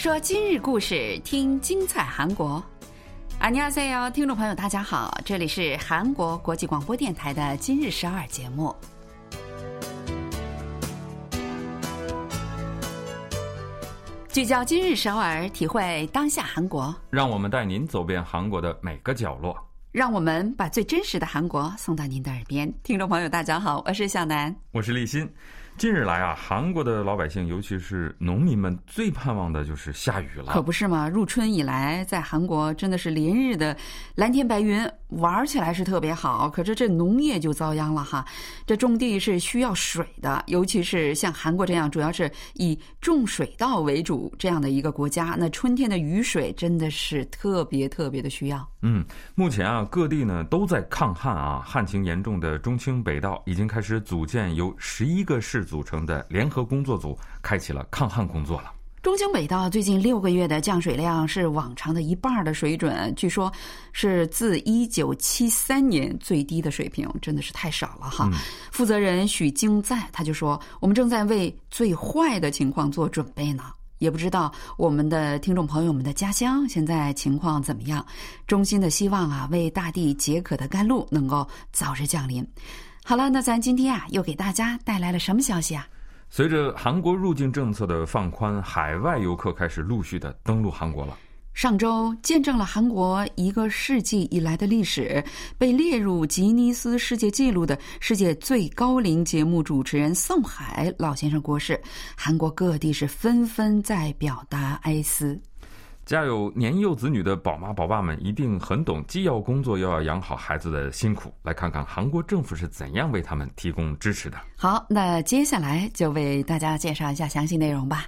说今日故事，听精彩韩国。안녕하세요，听众朋友大家好，这里是韩国国际广播电台的今日12节目。聚焦今日首尔，体会当下韩国， 让我们带您走遍韩国的每个角落， 让我们把最真实的韩国送到您的耳边。听众朋友大家好，我是小南， 我是立新。近日来啊，韩国的老百姓，尤其是农民们，最盼望的就是下雨了。 可不是嘛，入春以来，在韩国真的是连日的蓝天白云，玩起来是特别好。可是这农业就遭殃了哈，这种地是需要水的，尤其是像韩国这样主要是以种水稻为主这样的一个国家，那春天的雨水真的是特别的需要。 目前啊，各地呢都在抗旱啊，旱情严重的中清北道已经开始组建由11个市组成的联合工作组，开启了抗旱工作了。 中清北道最近6个月的降水量是往常的1半的水准，据说是自1973年最低的水平，真的是太少了哈。负责人许京在他就说，我们正在为最坏的情况做准备呢。也不知道我们的听众朋友们的家乡现在情况怎么样，衷心的希望啊，为大地解渴的甘露能够早日降临。好了，那咱今天啊，又给大家带来了什么消息啊？ 随着韩国入境政策的放宽，海外游客开始陆续的登陆韩国了。 上周见证了韩国1个世纪以来的历史，被列入吉尼斯世界纪录的世界最高龄节目主持人宋海老先生过世，韩国各地是纷纷在表达哀思。 家有年幼子女的宝妈宝爸们一定很懂既要工作又要养好孩子的辛苦，来看看韩国政府是怎样为他们提供支持的。好， 那接下来就为大家介绍一下详细内容吧。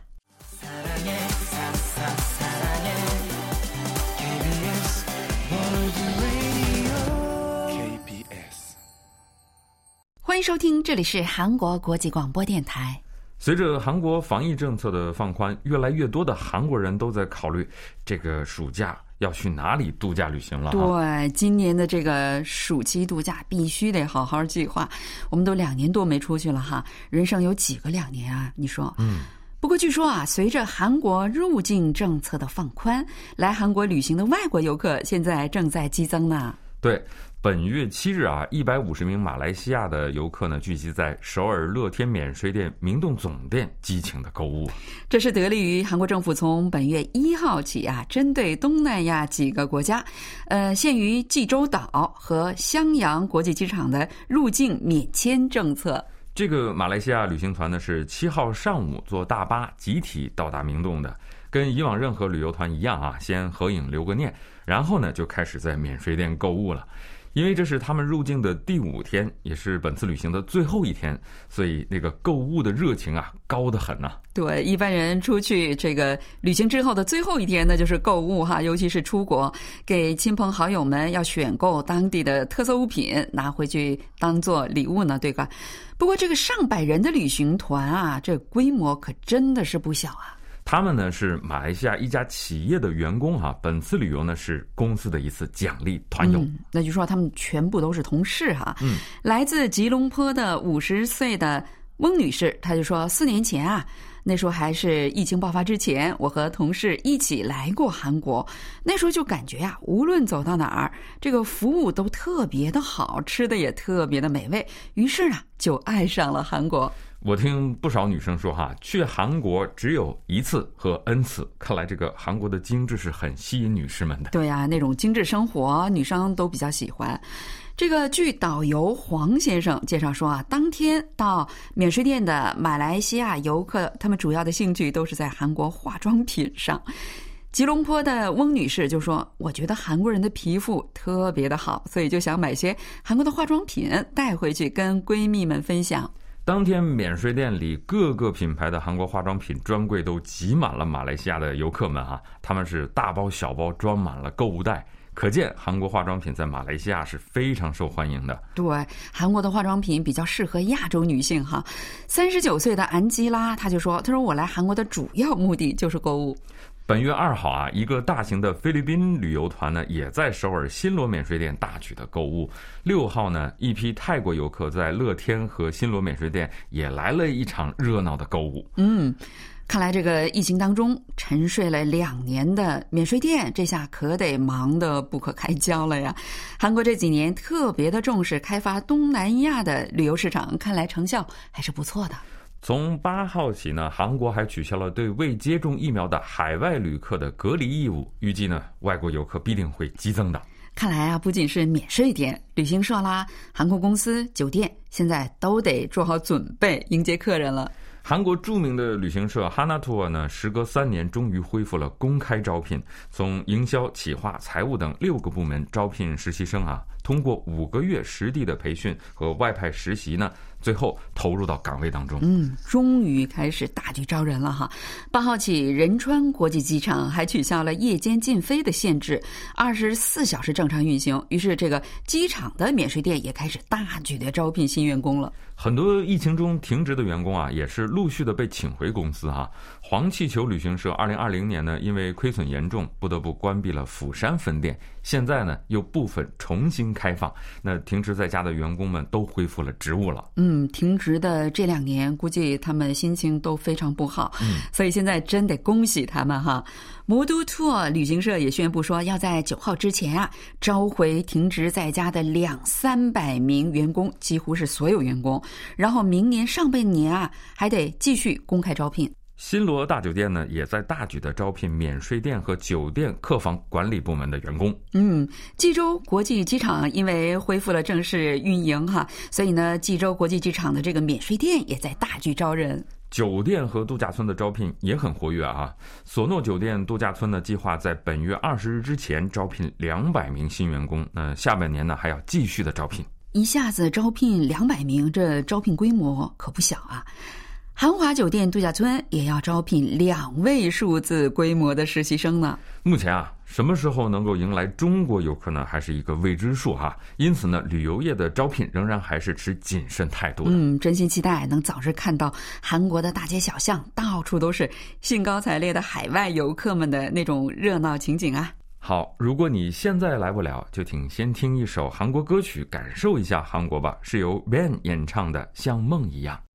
欢迎收听，这里是韩国国际广播电台。 随着韩国防疫政策的放宽，越来越多的韩国人都在考虑这个暑假要去哪里度假旅行了。 对，今年的这个暑期度假必须得好好计划。我们都2年多没出去了哈，人生有几个2年啊？你说？不过据说啊，随着韩国入境政策的放宽，来韩国旅行的外国游客现在正在激增呢。 对，本月7日啊，150名马来西亚的游客呢聚集在首尔乐天免税店明洞总店，激情的购物。 这是得力于韩国政府从本月1号起啊，针对东南亚几个国家，限于济州岛和襄阳国际机场的入境免签政策。 这个马来西亚旅行团呢是7号上午坐大巴集体到达明洞的，跟以往任何旅游团一样啊，先合影留个念，然后呢就开始在免税店购物了。因为这是他们入境的第5天，也是本次旅行的最后1天，所以那个购物的热情啊高得很啊。 对，一般人出去这个旅行之后的最后1天呢，就是购物哈，尤其是出国，给亲朋好友们要选购当地的特色物品，拿回去当做礼物呢，对吧？不过这个上百人的旅行团啊，这规模可真的是不小啊。 他们呢是马来西亚一家企业的员工哈，本次旅游呢是公司的一次奖励团游。 那就说他们全部都是同事哈。来自吉隆坡的50岁的翁女士，她就说4年前啊，那时候还是疫情爆发之前，我和同事一起来过韩国，那时候就感觉啊，无论走到哪儿，这个服务都特别的好，吃的也特别的美味，于是呢就爱上了韩国。 我听不少女生说哈，去韩国只有1次和 N 次，看来这个韩国的精致是很吸引女士们的。 对啊，那种精致生活女生都比较喜欢。这个据导游黄先生介绍说啊，当天到免税店的马来西亚游客，他们主要的兴趣都是在韩国化妆品上。吉隆坡的翁女士就说，我觉得韩国人的皮肤特别的好，所以就想买些韩国的化妆品带回去跟闺蜜们分享。 当天免税店里各个品牌的韩国化妆品专柜都挤满了马来西亚的游客们哈，他们是大包小包装满了购物袋，可见韩国化妆品在马来西亚是非常受欢迎的。 对，韩国的化妆品比较适合亚洲女性哈。39岁的安吉拉她就说，她说我来韩国的主要目的就是购物。 本月2号啊，一个大型的菲律宾旅游团呢，也在首尔新罗免税店大举的购物。6号呢，一批泰国游客在乐天和新罗免税店也来了一场热闹的购物。 看来这个疫情当中沉睡了2年的免税店，这下可得忙得不可开交了呀。韩国这几年特别的重视开发东南亚的旅游市场，看来成效还是不错的。 从8号起呢，韩国还取消了对未接种疫苗的海外旅客的隔离义务，预计呢，外国游客必定会激增的。 看来啊，不仅是免税店、旅行社啦、航空公司、酒店，现在都得做好准备迎接客人了。 韩国著名的旅行社 Hanatour 呢，时隔3年终于恢复了公开招聘，从营销、企划、财务等6个部门招聘实习生啊，通过5个月实地的培训和外派实习呢，最后投入到岗位当中。 终于开始大举招人了哈。8号起，仁川国际机场还取消了夜间禁飞的限制，24小时正常运行。于是这个机场的免税店也开始大举的招聘新员工了。 很多疫情中停职的员工啊，也是陆续的被请回公司啊。黄气球旅行社2020年呢，因为亏损严重，不得不关闭了釜山分店。现在呢，又部分重新开放，那停职在家的员工们都恢复了职务了。 停职的这2年，估计他们心情都非常不好，所以现在真得恭喜他们哈。魔都Tour旅行社也宣布说，要在9号之前啊，召回停职在家的200-300名员工，几乎是所有员工。然后明年上半年啊，还得继续公开招聘。 新罗大酒店呢，也在大举的招聘免税店和酒店客房管理部门的员工。 济州国际机场因为恢复了正式运营哈，所以呢，济州国际机场的这个免税店也在大举招人。 酒店和度假村的招聘也很活跃啊！索诺酒店度假村呢，计划在本月20日之前招聘200名新员工。那下半年呢，还要继续的招聘。 一下子招聘200名，这招聘规模可不小啊！韩华酒店度假村也要招聘2位数字规模的实习生呢。 目前啊，什么时候能够迎来中国游客呢，还是一个未知数哈。因此呢，旅游业的招聘仍然还是持谨慎态度的。 真心期待能早日看到韩国的大街小巷到处都是兴高采烈的海外游客们的那种热闹情景啊。 好，如果你现在来不了，就请先听一首韩国歌曲，感受一下韩国吧，是由 Ben 演唱的《像梦一样》。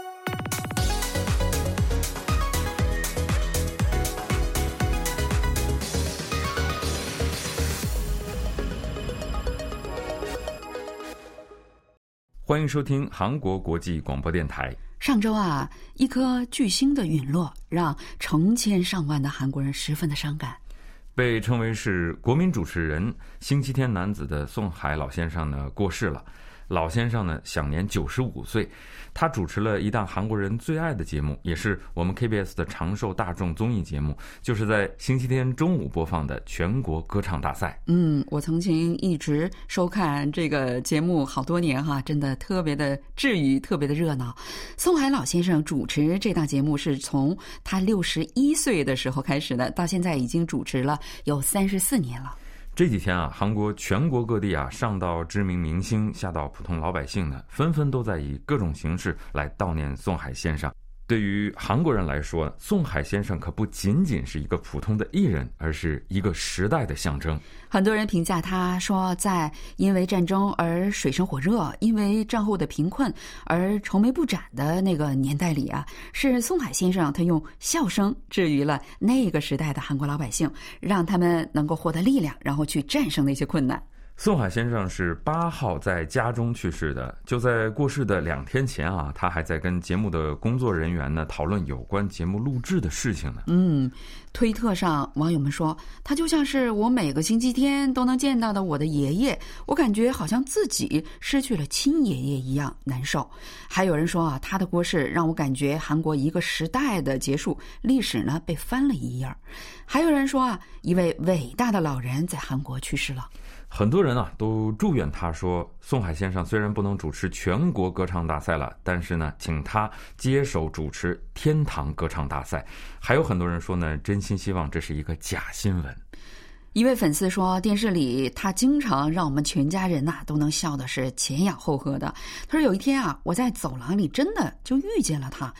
欢迎收听韩国国际广播电台。 上周啊，一颗巨星的陨落让成千上万的韩国人十分的伤感。 被称为是国民主持人、星期天男子的宋海老先生呢过世了。老先生呢享年95岁，他主持了一档韩国人最爱的节目，也是我们 KBS 的长寿大众综艺节目，就是在星期天中午播放的全国歌唱大赛。 我曾经一直收看这个节目好多年哈，真的特别的治愈，特别的热闹。宋海老先生主持这档节目是从他61岁的时候开始的，到现在已经主持了有34年了。 这几天啊，韩国全国各地啊，上到知名明星，下到普通老百姓呢，纷纷都在以各种形式来悼念宋海先生。对于韩国人来说，宋海先生可不仅仅是一个普通的艺人，而是一个时代的象征。 很多人评价他说，在因为战争而水深火热，因为战后的贫困而愁眉不展的那个年代里啊，是宋海先生他用笑声治愈了那个时代的韩国老百姓，让他们能够获得力量，然后去战胜那些困难。 宋海先生是8号在家中去世的，就在过世的2天前啊，他还在跟节目的工作人员呢讨论有关节目录制的事情呢。 推特上网友们说，他就像是我每个星期天都能见到的我的爷爷，我感觉好像自己失去了亲爷爷一样难受。还有人说啊，他的过世让我感觉韩国一个时代的结束，历史呢被翻了一页。还有人说啊，一位伟大的老人在韩国去世了。 很多人啊都祝愿他说，宋海先生虽然不能主持全国歌唱大赛了，但是呢，请他接手主持天堂歌唱大赛。还有很多人说呢，真心希望这是一个假新闻。 一位粉丝说，电视里他经常让我们全家人呐都能笑的是前仰后合的。他说有一天啊，我在走廊里真的就遇见了他，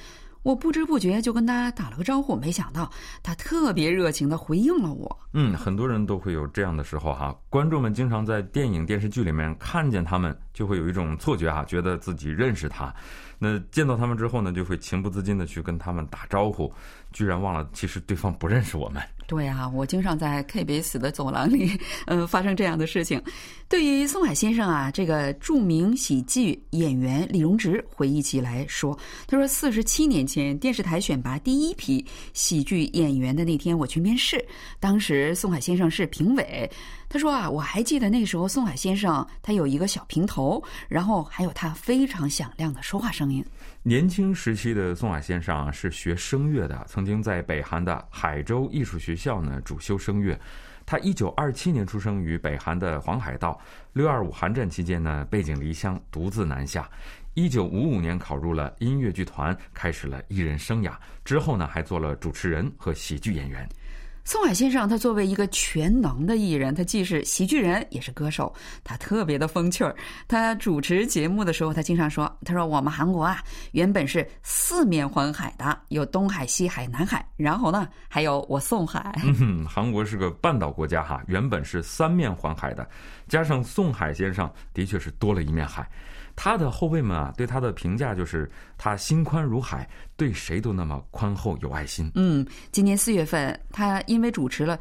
我不知不觉就跟他打了个招呼，没想到他特别热情地回应了我。 很多人都会有这样的时候哈，观众们经常在电影电视剧里面看见他们，就会有一种错觉哈，觉得自己认识他。那见到他们之后呢，就会情不自禁的去跟他们打招呼，居然忘了其实对方不认识我们。 对啊，我经常在 KBS 的走廊里发生这样的事情。对于宋海先生啊，这个著名喜剧演员李荣植回忆起来说，他说47年前电视台选拔第一批喜剧演员的那天，我去面试，当时宋海先生是评委。他说啊，我还记得那时候宋海先生他有一个小平头，然后还有他非常响亮的说话声音。 年轻时期的宋海先生是学声乐的，曾经在北韩的海州艺术学校呢主修声乐。他1927年出生于北韩的黄海道，6.25韩战期间呢背井离乡，独自南下。1955年考入了音乐剧团，开始了艺人生涯。之后呢还做了主持人和喜剧演员。 宋海先生他作为一个全能的艺人，他既是喜剧人也是歌手，他特别的风趣儿。他主持节目的时候，他经常说，他说我们韩国啊原本是4面环海的，有东海、西海、南海，然后呢还有我宋海。 韩国是个半岛国家哈，原本是3面环海的，加上宋海先生的确是多了一面海。他的后辈们啊，对他的评价就是他心宽如海，对谁都那么宽厚有爱心。 今年4月份，他因为主持了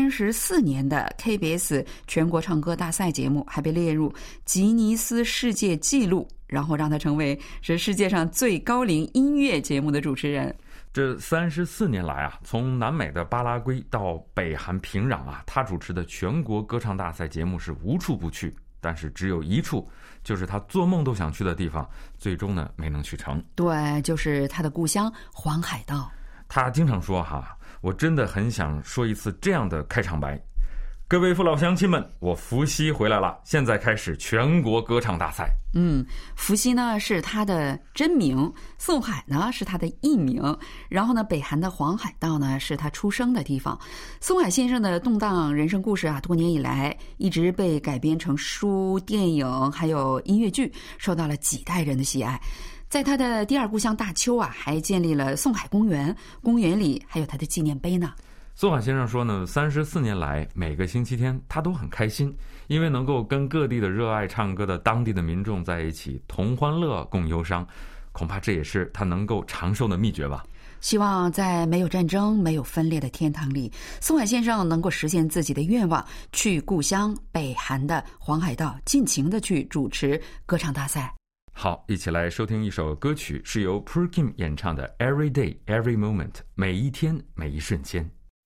34年的 KBS 全国唱歌大赛节目，还被列入吉尼斯世界纪录，然后让他成为是世界上最高龄音乐节目的主持人。 这34年来啊，从南美的巴拉圭到北韩平壤啊，他主持的全国歌唱大赛节目是无处不去。但是只有一处，就是他做梦都想去的地方，最终呢没能去成。 对，就是他的故乡黄海道。 他经常说哈，我真的很想说一次这样的开场白：各位父老乡亲们，我伏羲回来了，现在开始全国歌唱大赛。 伏羲呢是他的真名，宋海呢是他的艺名，然后呢北韩的黄海道呢是他出生的地方。宋海先生的动荡人生故事啊，多年以来一直被改编成书、电影还有音乐剧，受到了几代人的喜爱。在他的第二故乡大邱啊，还建立了宋海公园，公园里还有他的纪念碑呢。 宋海先生说呢，34年来每个星期天他都很开心，因为能够跟各地的热爱唱歌的当地的民众在一起，同欢乐共忧伤，恐怕这也是他能够长寿的秘诀吧。 希望在没有战争、没有分裂的天堂里，宋海先生能够实现自己的愿望，去故乡北韩的黄海道尽情的去主持歌唱大赛。 好，一起来收听一首歌曲，是由 Pro Kim 演唱的 Every Day Every Moment， 每一天每一瞬间。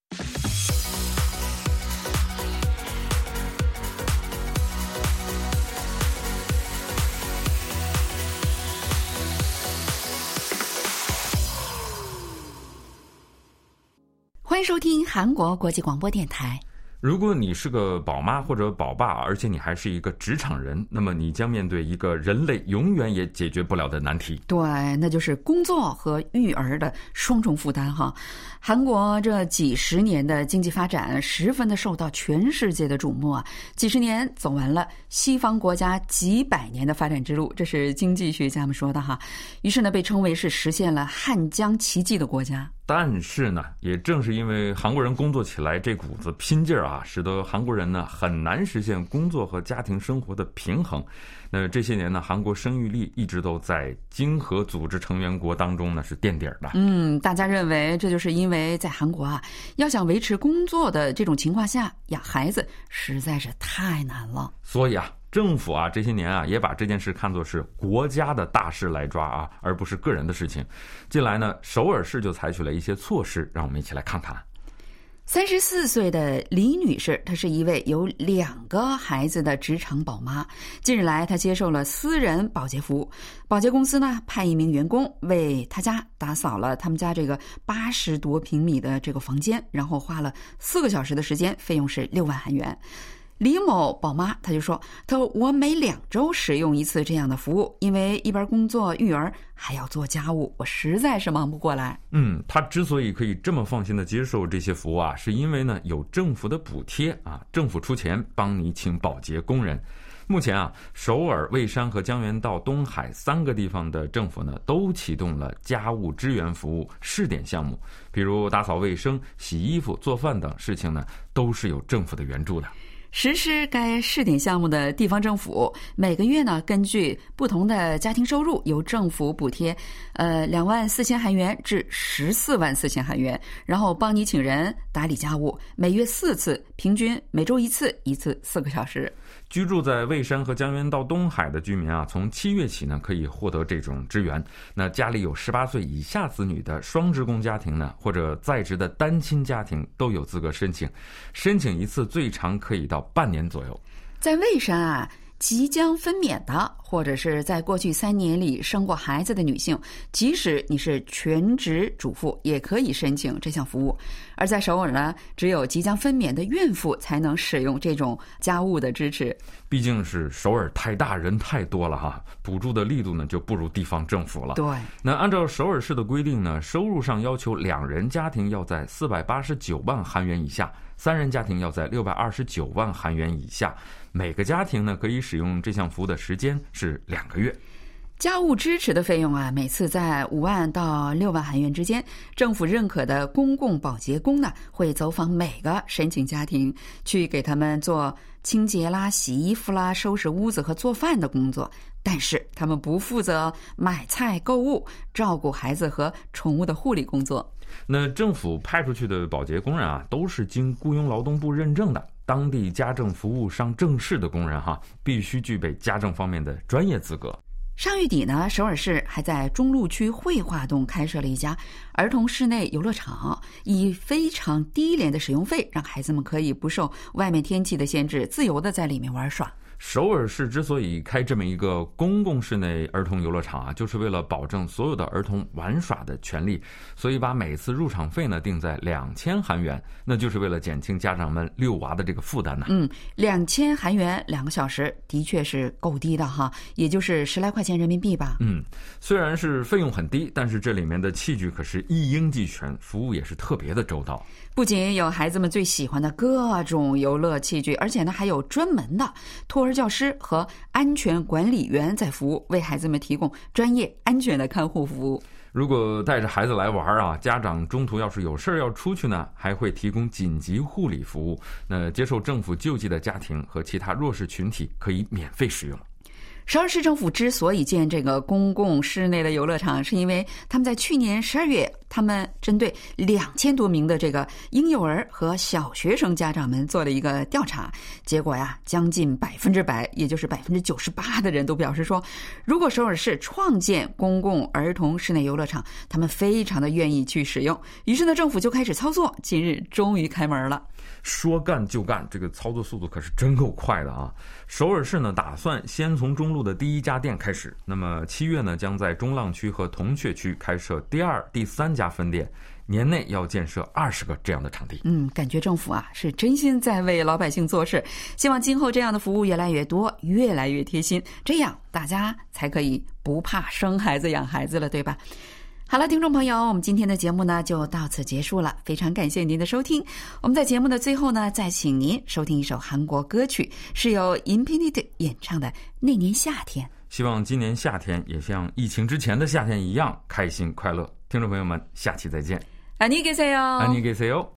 欢迎收听韩国国际广播电台。 如果你是个宝妈或者宝爸，而且你还是一个职场人，那么你将面对一个人类永远也解决不了的难题。 对，那就是工作和育儿的双重负担哈。韩国这几十年的经济发展十分的受到全世界的瞩目啊，几十年走完了西方国家几百年的发展之路，这是经济学家们说的哈。于是呢，被称为是实现了汉江奇迹的国家。 但是呢，也正是因为韩国人工作起来这股子拼劲儿啊，使得韩国人呢很难实现工作和家庭生活的平衡。那这些年呢，韩国生育率一直都在经合组织成员国当中呢是垫底儿的。 大家认为这就是因为在韩国啊，要想维持工作的这种情况下，养孩子实在是太难了。 所以啊，政府啊这些年啊也把这件事看作是国家的大事来抓啊，而不是个人的事情。近来呢，首尔市就采取了一些措施，让我们一起来看看。 34岁的李女士，她是一位有2个孩子的职场宝妈。近日来，她接受了私人保洁服务，保洁公司呢派一名员工为她家打扫了他们家这个80多平米的这个房间，然后花了4个小时的时间，费用是6万韩元。李某宝妈她就说，我每2周使用一次这样的服务，因为一边工作育儿还要做家务，我实在是忙不过来。 她之所以可以这么放心的接受这些服务啊，是因为呢有政府的补贴啊，政府出钱帮你请保洁工人。 目前啊，首尔、蔚山和江原道东海3个地方的政府呢，都启动了家务支援服务试点项目，比如打扫卫生、洗衣服、做饭等事情呢，都是有政府的援助的。 实施该试点项目的地方政府每个月呢，根据不同的家庭收入，由政府补贴24000韩元至144000韩元，然后帮你请人打理家务，每月4次，平均每周1次，一次4个小时。 居住在蔚山和江原道东海的居民啊，从7月起呢，可以获得这种支援。那家里有18岁以下子女的双职工家庭呢，或者在职的单亲家庭都有资格申请，申请一次最长可以到半年左右。 在蔚山啊，即将分娩的，或者是在过去3年里生过孩子的女性，即使你是全职主妇，也可以申请这项服务。而在首尔呢，只有即将分娩的孕妇才能使用这种家务的支持。 毕竟是首尔太大，人太多了哈，补助的力度呢就不如地方政府了。 对， 那按照首尔市的规定呢，收入上要求2人家庭要在489万韩元以下，3人家庭要在629万韩元以下。每个家庭呢可以使用这项服务的时间是2个月。 家务支持的费用啊，每次在5万到6万韩元之间。政府认可的公共保洁工呢，会走访每个申请家庭，去给他们做清洁啦、洗衣服啦、收拾屋子和做饭的工作。但是他们不负责买菜、购物、照顾孩子和宠物的护理工作。 那政府派出去的保洁工人啊，都是经雇佣劳动部认证的当地家政服务商正式的工人哈，必须具备家政方面的专业资格。 上月底呢，首尔市还在中路区汇化洞开设了一家儿童室内游乐场，以非常低廉的使用费，让孩子们可以不受外面天气的限制，自由的在里面玩耍。 首尔市之所以开这么一个公共室内儿童游乐场啊，就是为了保证所有的儿童玩耍的权利，所以把每次入场费呢定在2000韩元，那就是为了减轻家长们遛娃的这个负担呢。 2000韩元2个小时的确是够低的哈，也就是10来块钱人民币吧。 虽然是费用很低，但是这里面的器具可是一应俱全，服务也是特别的周到。 不仅有孩子们最喜欢的各种游乐器具，而且呢还有专门的托儿教师和安全管理员在服务，为孩子们提供专业安全的看护服务。 如果带着孩子来玩啊，家长中途要是有事要出去呢，还会提供紧急护理服务。那接受政府救济的家庭和其他弱势群体可以免费使用。 首尔市政府之所以建这个公共室内的游乐场，是因为他们在去年12月，他们针对2000多名的这个婴幼儿和小学生家长们做了一个调查，结果呀，将近100%，也就是98%的人都表示说，如果首尔市创建公共儿童室内游乐场，他们非常的愿意去使用。于是呢，政府就开始操作，近日终于开门了。 说干就干，这个操作速度可是真够快的啊！首尔市呢打算先从中路的第1家店开始，那么7月呢将在中浪区和铜雀区开设第2、第3家分店，年内要建设20个这样的场地。 感觉政府啊是真心在为老百姓做事，希望今后这样的服务越来越多，越来越贴心，这样大家才可以不怕生孩子养孩子了，对吧？好了，听众朋友，我们今天的节目呢就到此结束了，非常感谢您的收听。我们在节目的最后呢，再请您收听一首韩国歌曲，是由 Infinite 演唱的《那年夏天》。 希望今年夏天也像疫情之前的夏天一样开心快乐。听众朋友们，下期再见。 안녕히 계세요。 안녕히 계세요。